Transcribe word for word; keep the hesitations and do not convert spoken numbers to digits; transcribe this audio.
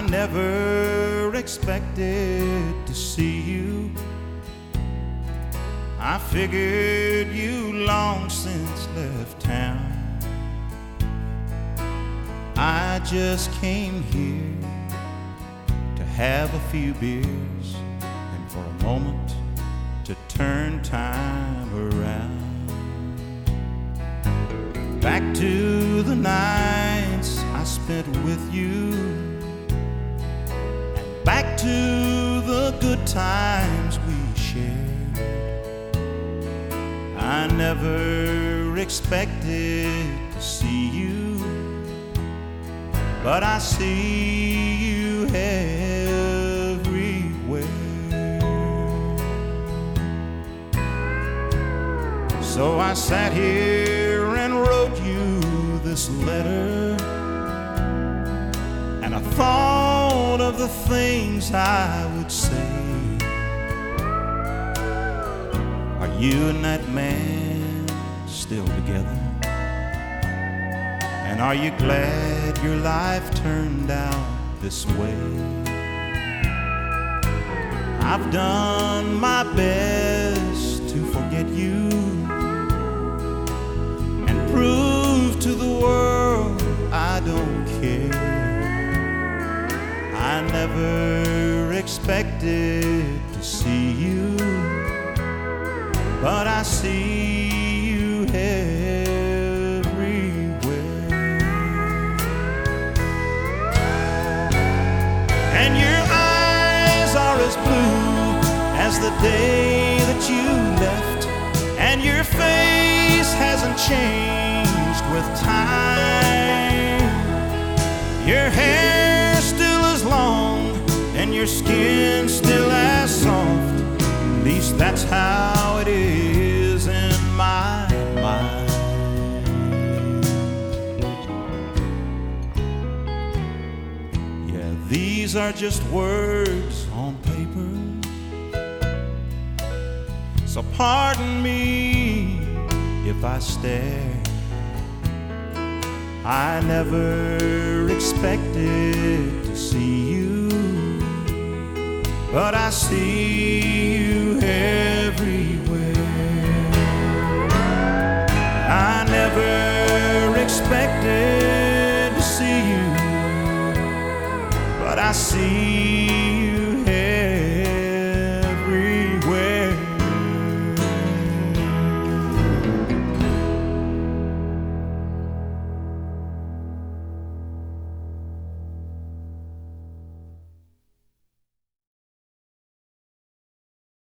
never expected to see you. I figured you long since left town. I just came here to have a few beers and for a moment to turn time around. Back to the nights I spent with you, and back to the good times we shared. I never expected to see you, but I see you everywhere. So I sat here and wrote you this letter, and I thought of the things I would say. Are you and that man still together? And are you glad your life turned out this way? I've done my best to forget you and prove to the world I don't care. I never expected to see you, but I see you everywhere. And your eyes are as blue as the day that you left, and your face hasn't changed with time. Your hair's still as long and your skin still as soft. At least that's how it is in my mind. Yeah, these are just words on paper, so pardon me if I stare. I never expected to see you, but I see you everywhere. I never expected to see you, but I see